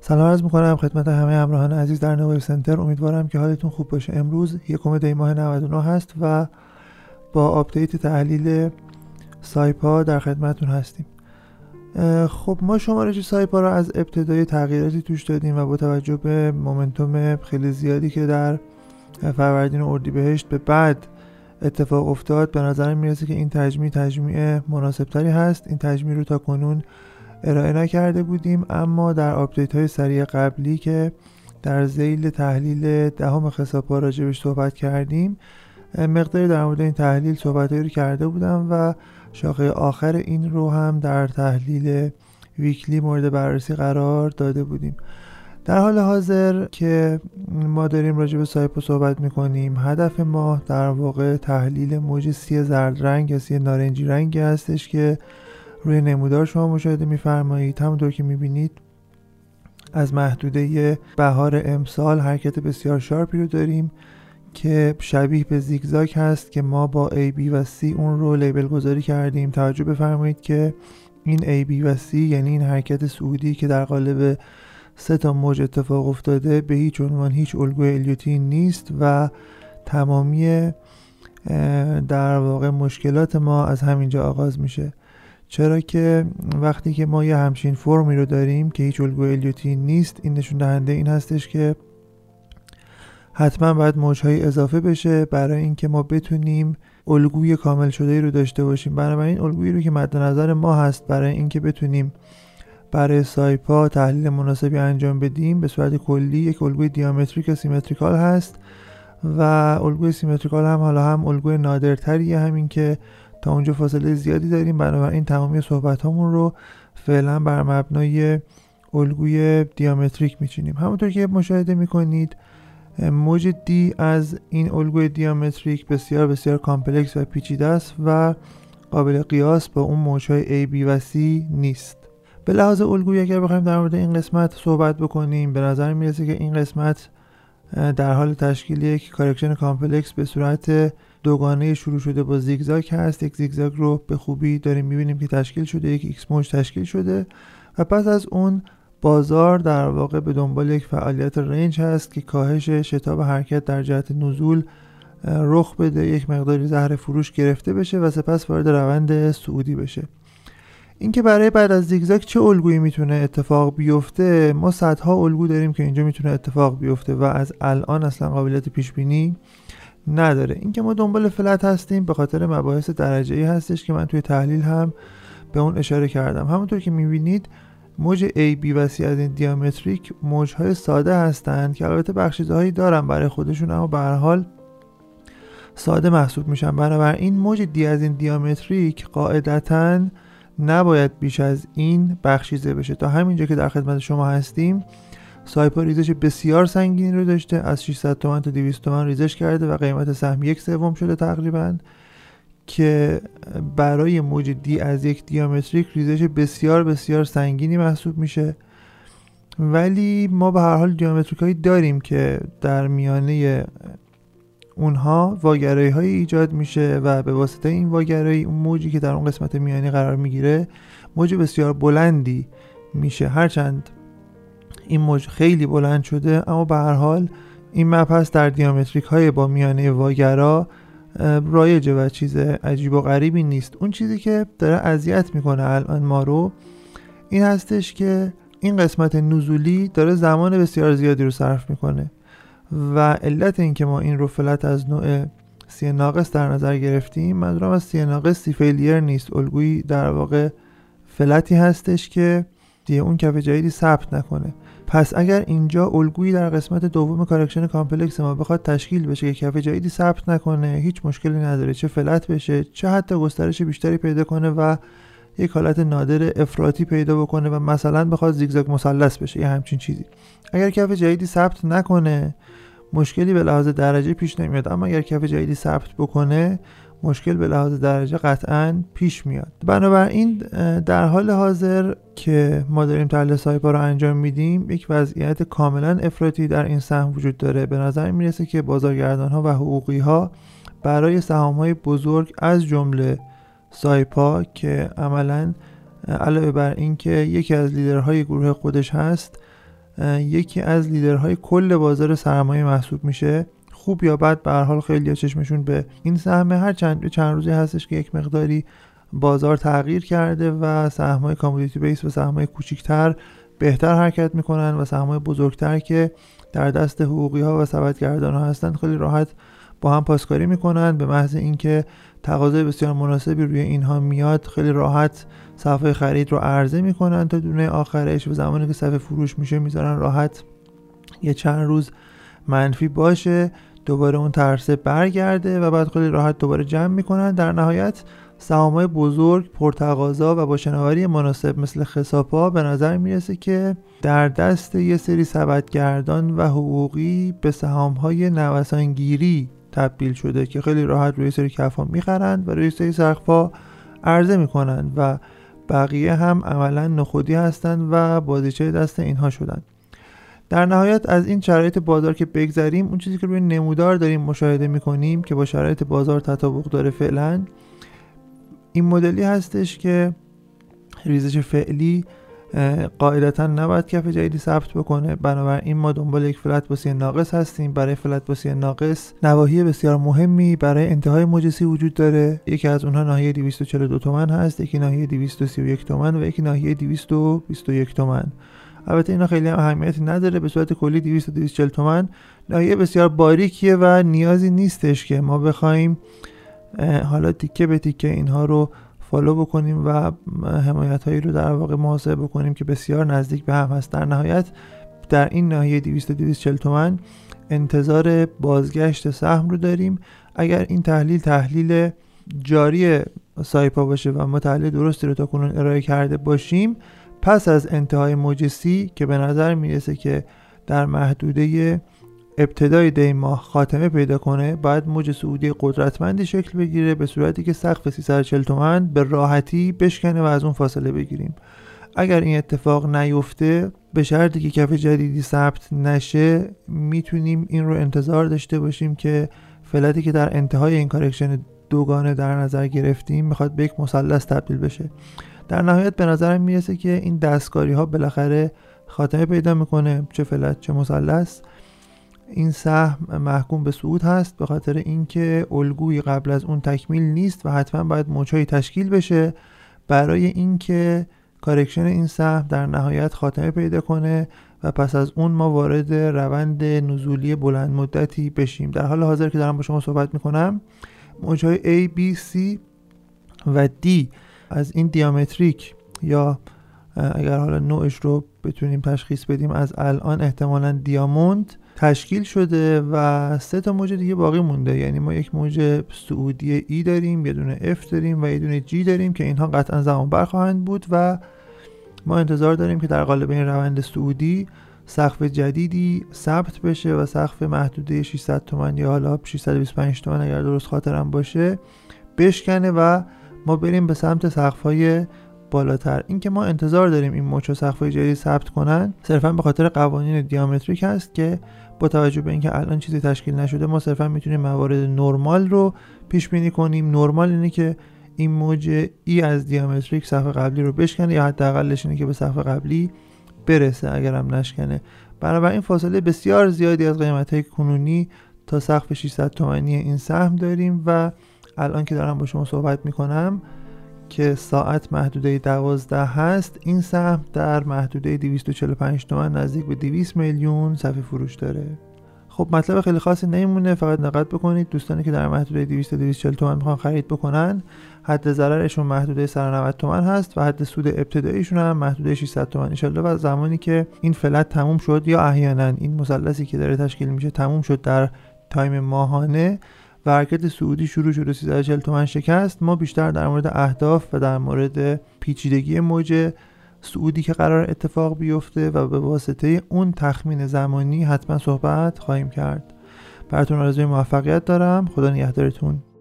سلام عرض میکنم خدمت همه همراهان عزیز در نویر سنتر. امیدوارم که حالتون خوب باشه. امروز 1 دی ماه 99 هست و با آپدیت تحلیل سایپا در خدمتتون هستیم. خب ما شمارش سایپا را از ابتدای تغییراتی توش دادیم و با توجه به مومنتوم خیلی زیادی که در فروردین و اردیبهشت به بعد اتفاق افتاد، به نظر میرسه که این تجمیع مناسبتری هست. این تجمیع رو تا کنون ارائه نکرده بودیم، اما در آپدیت های سریع قبلی که در ذیل تحلیل 10 خساب‌ها راجبش صحبت کردیم، مقداری در مورد این تحلیل صحبتایی رو کرده بودم و شاخه آخر این رو هم در تحلیل ویکلی مورد بررسی قرار داده بودیم. در حال حاضر که ما داریم راجع به سایپا صحبت میکنیم، هدف ما در واقع تحلیل موج سی زرد رنگ یا سی نارنجی رنگی هستش که روی نمودار شما مشاهده میفرمایید. همونطور که میبینید از محدوده بهار امسال حرکت بسیار شارپی رو داریم که شبیه به زیگزاگ هست که ما با A, B و C اون رو لیبل گذاری کردیم. توجه بفرمایید که این A, B و C یعنی این حرکت صعودی که در قالب 3 موج اتفاق افتاده به هیچ عنوان هیچ الگوی الیوتی نیست و تمامی در واقع مشکلات ما از همینجا آغاز میشه. چرا که وقتی که ما یه همچین فرمی رو داریم که هیچ الگوی الیوتی نیست، این نشون دهنده این هستش که حتما باید موجهای اضافه بشه برای اینکه ما بتونیم الگوی کامل شده رو داشته باشیم. بنابراین الگویی رو که مد نظر ما هست برای اینکه بتونیم برای سایپا تحلیل مناسبی انجام بدیم به صورت کلی یک الگوی دیامتریک و سیمتریکال هست و الگوی سیمتریکال هم حالا هم الگوی نادرتریه، همین که تا اونجا فاصله زیادی داریم. بنابراین تمامی صحبت هامون رو فعلا بر مبنای الگوی دیامتریک میچینیم. همونطور که مشاهده میکنید موج دی از این الگوی دیامتریک بسیار بسیار کامپلکس و پیچیده است و قابل قیاس با اون موجهای A, B و C نیست. به لحاظ الگویی اگر بخوایم در مورد این قسمت صحبت بکنیم، به نظر میرسه که این قسمت در حال تشکیل یک کارکشن کامپلکس به صورت دوگانه شروع شده با زیگزاگ هست. یک زیگزاگ رو به خوبی داریم میبینیم که تشکیل شده، یک ایکس موج تشکیل شده و پس از اون بازار در واقع به دنبال یک فعالیت رنج هست که کاهش شتاب حرکت در جهت نزول رخ بده، یک مقداری زهر فروش گرفته بشه و سپس وارد روند صعودی بشه. اینکه برای بعد از زیگزاگ چه الگویی میتونه اتفاق بیفته، ما صدها الگو داریم که اینجا میتونه اتفاق بیفته و از الان اصلا قابلیت پیش بینی نداره. اینکه ما دنبال فلت هستیم به خاطر مباحث درجه‌ای هستش که من توی تحلیل هم به اون اشاره کردم. همونطور که میبینید موج A, B و C از این دیامتریک موجهای ساده هستند که البته بخشیده‌هایی دارن برای خودشون، اما به هر حال ساده محسوب میشن. بنابراین موج دی از این دیامتریک قاعدتاً نباید بیش از این بخشیده بشه. تا همینجا که در خدمت شما هستیم سایپا ریزش بسیار سنگینی رو داشته، از 600 تومان تا 200 تومان ریزش کرده و قیمت سهم 1/3 شده تقریبا، که برای موج دی از یک دیامتریک ریزش بسیار بسیار سنگینی محسوب میشه. ولی ما به هر حال دیامتریک هایی داریم که در میانه اونها واگرایی های ایجاد میشه و به واسطه این واگرایی اون موجی که در اون قسمت میانی قرار میگیره موج بسیار بلندی میشه. هرچند این موج خیلی بلند شده، اما به هر حال این مبحث در دیامتریک های با میانه واگرا رایجه و چیز عجیب و غریبی نیست. اون چیزی که داره اذیت میکنه الان ما رو این هستش که این قسمت نزولی داره زمان بسیار زیادی رو صرف میکنه و علت این که ما این رو فلت از نوع سی ناقص در نظر گرفتیم، منظورم از سی ناقص سی فیلیر نیست، الگویی در واقع فلتی هستش که دیگه اون کف جدیدی ثبت نکنه. پس اگر اینجا الگویی در قسمت دوم کارکشن کامپلکس ما بخواد تشکیل بشه که کف جدیدی ثبت نکنه، هیچ مشکلی نداره، چه فلت بشه چه حتی گسترش بیشتری پیدا کنه و یک حالت نادر افراطی پیدا بکنه و مثلا بخواد زیگزاگ مثلث بشه یا همچین چیزی. اگر کف جدیدی ثبت نکنه مشکلی به لحاظ درجه پیش نمیاد، اما اگر کف جدیدی ثبت بکنه مشکل به لحاظ درجه قطعاً پیش میاد. بنابراین در حال حاضر که ما داریم تحلیل سایپا رو انجام میدیم، یک وضعیت کاملا افراطی در این سهم وجود داره. به نظر میرسه که بازارگردان ها و حقوقی ها برای سهام های بزرگ از جمله سایپا که عملاً علاوه بر این که یکی از لیدرهای گروه خودش هست، یکی از لیدرهای کل بازار سرمایه محسوب میشه. خوب یا بد به هر حال خیلی چشمشون به این سهم. هر چند روزی هستش که یک مقداری بازار تغییر کرده و سهم‌های کامودیتی بیس و سهم‌های کوچیک‌تر بهتر حرکت میکنن و سهم‌های بزرگتر که در دست حقوقی‌ها و سبدگردان‌ها هستن خیلی راحت با هم پاسکاری میکنن. به محض اینکه تقاضای بسیار مناسبی روی اینها میاد خیلی راحت صفحه خرید رو عرضه میکنن تا دونه آخرش و زمانی که صفحه فروش میشه میذارن راحت یه چند روز منفی باشه، دوباره اون ترسه برگرده و بعد خیلی راحت دوباره جمع میکنن. در نهایت سهام‌های بزرگ، پرتقاضا و با شناوری مناسب مثل خساپا به نظر میرسه که در دست یه سری سبدگردان و حقوقی به سهام‌های نوسانگیری تبدیل شده که خیلی راحت روی سری کف‌ها میخرند و روی سری سقف‌ها عرضه میکنند و بقیه هم عملاً نخودی هستند و بازیچه دست اینها شدن. در نهایت از این شرایط بازار که بگذریم، اون چیزی که روی نمودار داریم مشاهده میکنیم که با شرایط بازار تطابق داره فعلا این مدلی هستش که ریزش فعلی قاعدتا نباید کف جدیدی ثبت بکنه. بنابراین ما دنبال یک فلت باسی ناقص هستیم. برای فلت باسی ناقص نواحی بسیار مهمی برای انتهای موجسی وجود داره. یکی از اونها ناحیه 242 تومن هست، یکی ناحیه 231 تومن و یکی ناحیه 221 تومن. البته اینا خیلی هم اهمیتی نداره. به صورت کلی 240 تومن ناحیه بسیار باریکیه و نیازی نیستش که ما بخوایم حالا تیکه به تیکه اینها رو فالو بکنیم و حمایت هایی رو در واقع محاسبه بکنیم که بسیار نزدیک به هم هست. در نهایت در این ناحیه 240 تومن انتظار بازگشت سهم رو داریم. اگر این تحلیل جاری سایپا باشه و ما تحلیل درستی رو تا کنون ارائه کرده باشیم، پس از انتهای موج سی که به نظر میرسه که در محدوده ابتدای دی ماه خاتمه پیدا کنه، باید موج صعودی قدرتمندی شکل بگیره به صورتی که سقف 340 تومن به راحتی بشکنه و از اون فاصله بگیریم. اگر این اتفاق نیفته، به شرطی که کف جدیدی ثبت نشه، میتونیم این رو انتظار داشته باشیم که فلتی که در انتهای این کارکشن دوگانه در نظر گرفتیم میخواد به یک مثلث تبدیل بشه. در نهایت به نظرم میرسه که این دستکاری ها بالاخره خاتمه پیدا میکنه، چه فلت چه مثلث. این سهم محکوم به صعود هست به خاطر اینکه الگویی قبل از اون تکمیل نیست و حتما باید موج‌های تشکیل بشه برای اینکه کارکشن این سهم در نهایت خاتمه پیدا کنه و پس از اون ما وارد روند نزولی بلند مدتی بشیم. در حال حاضر که دارم با شما صحبت میکنم، موج‌های A, B, C و D از این دیامتریک یا اگر حالا نوعش رو بتونیم تشخیص بدیم از الان احتمالاً دیاموند تشکیل شده و 3 تا موج دیگه باقی مونده. یعنی ما یک موج صعودی E داریم، یه دونه F داریم و یه دونه G داریم که اینها قطعا زمان بر خواهند بود و ما انتظار داریم که در قالب این روند صعودی سقف جدیدی ثبت بشه و سقف محدوده 600 تومن یا حالا 625 تومن اگر درست خاطرم باشه بشکنه و ما بریم به سمت سقف‌های بالاتر. این که ما انتظار داریم این موج و سقف‌های جدید ثبت کنن صرفا به خاطر قوانین دیامتریک هست که با توجه به اینکه الان چیزی تشکیل نشده ما صرفا میتونیم موارد نرمال رو پیش بینی کنیم. نرمال اینه که این موج ای از دیامتریک سقف قبلی رو بشکنه یا حداقلش اینه که به سقف قبلی برسه اگر هم نشکنه. بنابراین فاصله بسیار زیادی از قیمت‌های کنونی تا سقف 600 تومانی این سهم داریم و الان که دارم با شما صحبت میکنم که ساعت محدوده 12 هست، این سهم در محدوده 245 تومن نزدیک به 200 میلیون صفحه فروش داره. خب مطلب خیلی خاصی نمیمونه، فقط دقت بکنید دوستانی که در محدوده 240 تومن میخوان خرید بکنن حد ضررشون محدوده 190 تومن هست و حد سود ابتداییشون هم محدوده 600 تومن. ان شاءالله و زمانی که این فلت تموم شد یا احیانا این مثلثی که داره تشکیل میشه تموم شد در تایم ماهانه و حرکت صعودی شروع شد و 340 تومن شکست، ما بیشتر در مورد اهداف و در مورد پیچیدگی موج صعودی که قرار اتفاق بیفته و به واسطه اون تخمین زمانی حتما صحبت خواهیم کرد. براتون آرزوی موفقیت دارم. خدا نگهدارتون.